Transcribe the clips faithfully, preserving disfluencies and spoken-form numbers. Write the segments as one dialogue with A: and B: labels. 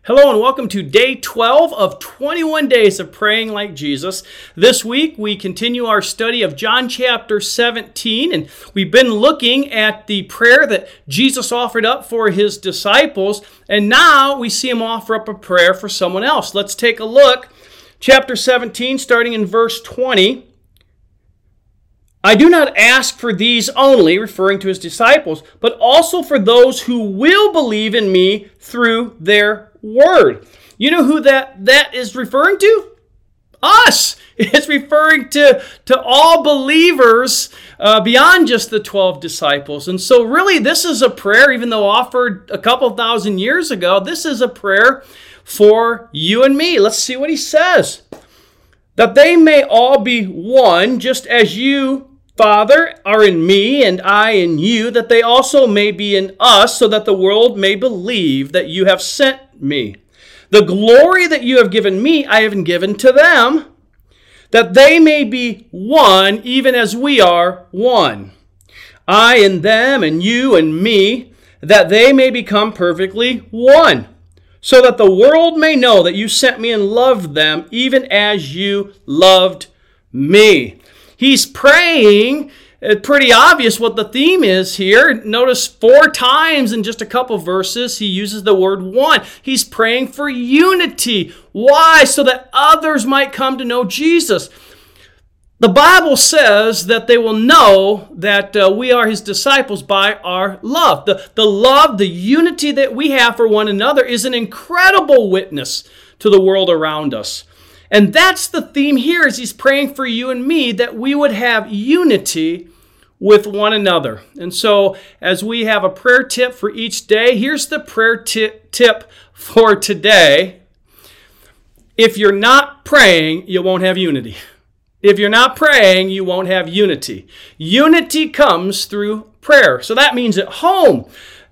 A: Hello and welcome to day twelve of twenty-one days of praying like Jesus. This week we continue our study of John chapter seventeen, and we've been looking at the prayer that Jesus offered up for his disciples, and now we see him offer up a prayer for someone else. Let's take a look. Chapter seventeen, starting in verse twenty. I do not ask for these only, referring to his disciples, but also for those who will believe in me through their word. You know who that, that is referring to? Us. It's referring to, to all believers uh, beyond just the twelve disciples. And so really this is a prayer, even though offered a couple thousand years ago, this is a prayer for you and me. Let's see what he says. That they may all be one, just as you, Father, are in me, and I in you, that they also may be in us, so that the world may believe that you have sent me. The glory that you have given me, I have given to them, that they may be one, even as we are one. I and them, and you and me, that they may become perfectly one, so that the world may know that you sent me and loved them, even as you loved me. He's praying. It's pretty obvious what the theme is here. Notice four times in just a couple verses he uses the word one. He's praying for unity. Why? So that others might come to know Jesus. The Bible says that they will know that uh, we are his disciples by our love. The, the love, the unity that we have for one another is an incredible witness to the world around us. And that's the theme here as he's praying for you and me, that we would have unity with one another. And so as we have a prayer tip for each day, here's the prayer t- tip for today. If you're not praying, you won't have unity. If you're not praying, you won't have unity. Unity comes through prayer. So that means at home.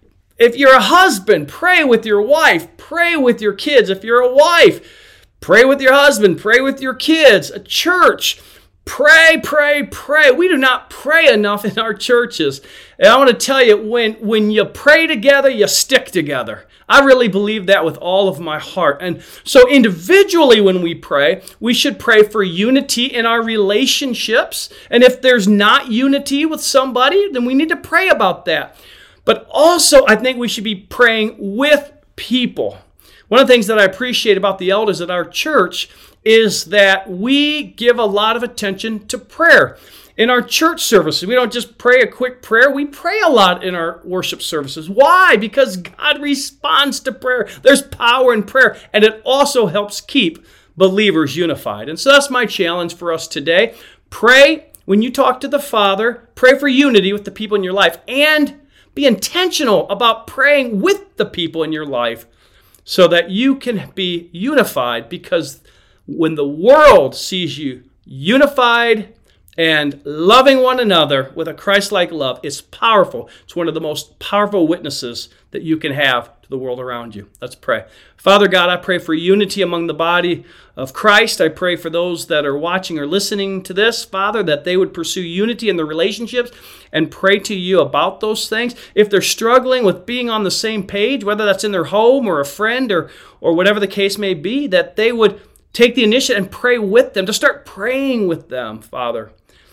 A: If you're a husband, pray with your wife. Pray with your kids. If you're a wife, pray with your husband, pray with your kids, a church. Pray, pray, pray. We do not pray enough in our churches. And I want to tell you, when, when you pray together, you stick together. I really believe that with all of my heart. And so individually when we pray, we should pray for unity in our relationships. And if there's not unity with somebody, then we need to pray about that. But also, I think we should be praying with people. One of the things that I appreciate about the elders at our church is that we give a lot of attention to prayer. In our church services, we don't just pray a quick prayer, we pray a lot in our worship services. Why? Because God responds to prayer. There's power in prayer, and it also helps keep believers unified. And so that's my challenge for us today. Pray when you talk to the Father, pray for unity with the people in your life, and be intentional about praying with the people in your life, so that you can be unified, because when the world sees you unified and loving one another with a Christ-like love, it's powerful. It's one of the most powerful witnesses that you can have to the world around you. Let's pray. Father God, I pray for unity among the body of Christ. I pray for those that are watching or listening to this, Father, that they would pursue unity in their relationships and pray to you about those things. If they're struggling with being on the same page, whether that's in their home or a friend or, or whatever the case may be, that they would take the initiative and pray with them, to start praying with them, Father.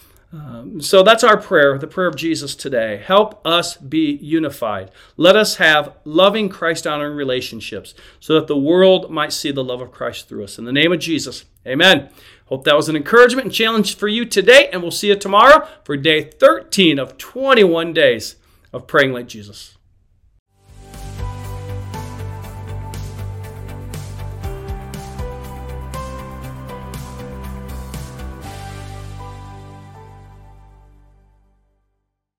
A: Um, so that's our prayer, the prayer of Jesus today. Help us be unified. Let us have loving, Christ-honoring relationships so that the world might see the love of Christ through us. In the name of Jesus, amen. Hope that was an encouragement and challenge for you today, and we'll see you tomorrow for day thirteen of twenty-one days of praying like Jesus.